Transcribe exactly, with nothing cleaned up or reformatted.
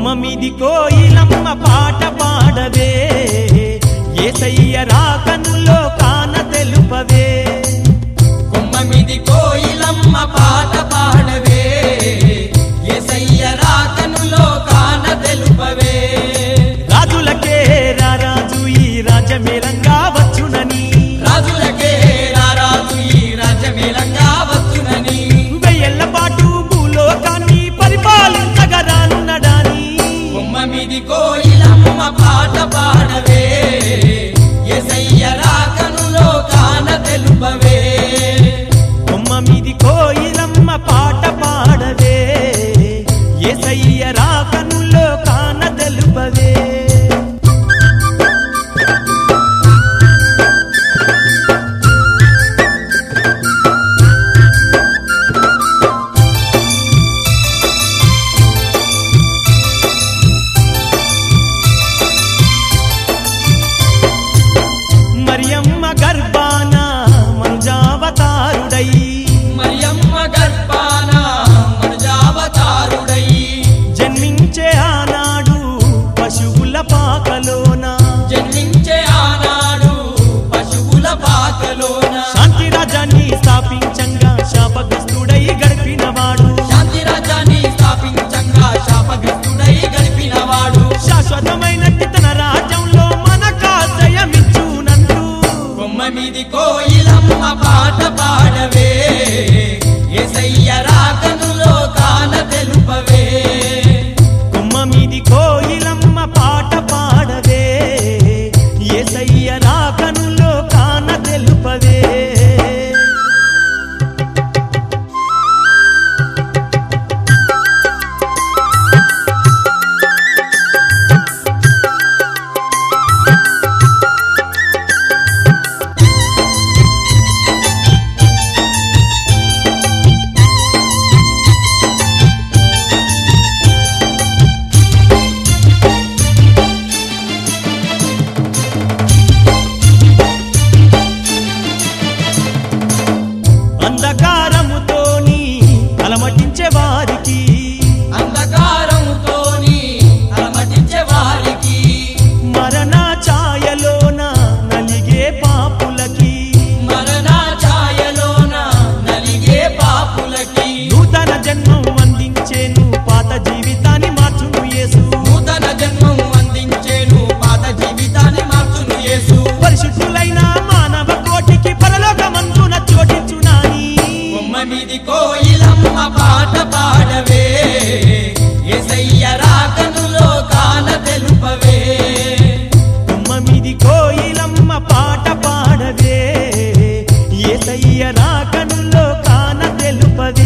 కొమ్మ మీది కోయిలమ్మ పాట పాడవే యేసయ్య రాకనులో కాన తెలుపవే కొమ్మ మీది కోయిలమ్మ పాట పాడవే యేసయ్య రాకనులో కాన తెలుపవే రాజులకే రారాజు ఈ రాజమేలంగా వచ్చునని రాజులకే రారాజు ఈ రాజమేలంగా వచ్చునని వెయ్యేళ్ల పాటు భూలోకాన్ని పరిపాలించగా రానున్నడాని కొమ్మ మీది కోయిలమ్మ పాట పాడవే యేసయ్య రాకనులో కాన తెలుపవే కొమ్మ మీది కోయిలమ్మ పాట పాడవే యేసయ్య రాకనులో కాన తెలుపవే మరియమ్మ గర్భాన మంజావతారుడై మరియమ్మ గర్భాన మనుజావతారుడై జన్మించే ఆనాడు పశువుల పాకలోన జన్మించే ఆనాడు పశువుల పాకలోన శాంతి రాజ్యాన్ని స్థాపించంగా శాపగ్రస్తుడై గడిపినవాడు శాంతి రాజ్యాన్ని స్థాపించంగా శాపగ్రస్తుడై గడిపినవాడు శాశ్వతమైన తన రాజ్యంలో మనకాశ్రయమిచ్చునంటూ కొమ్మ మీది కోయిలమ్మ పాట పాడవే యేసయ్య రాకనులో కాన తెలుపవే కొమ్మ మీది కోయిలమ్మ పాట పాడవే యేసయ్య రాకనులో కాన తెలుపవే అంధకారముతోని అలమటించే వారికి అంధకారముతోని అలమటించే వారికి మరణ ఛాయలోన నలిగే పాపులకి మరణ ఛాయలోన నలిగే పాపులకి నూతన జన్మం అందించేను పాత జీవితాన్ని మార్చును యేసు నూతన జన్మం అందించేను పాత జీవితాన్ని మార్చును యేసు పరిశుద్ధులైన మానవ కోటికి పరలోకమందున చోటించునాని కొమ్మ మీది కోయిలమ్మ పాట పాడవే యేసయ్య రాకనులో కాన తెలుపవే కొమ్మ మీది కోయిలమ్మ పాట పాడవే యేసయ్య రాకనులో కాన తెలుపవే